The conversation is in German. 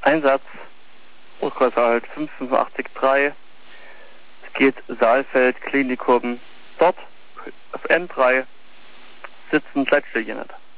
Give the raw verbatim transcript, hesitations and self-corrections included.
Einsatz, Urkreise halt fünf fünf acht drei. Es geht Saalfeld, Klinikum. Dort auf N drei sitzen Gleitstillchen.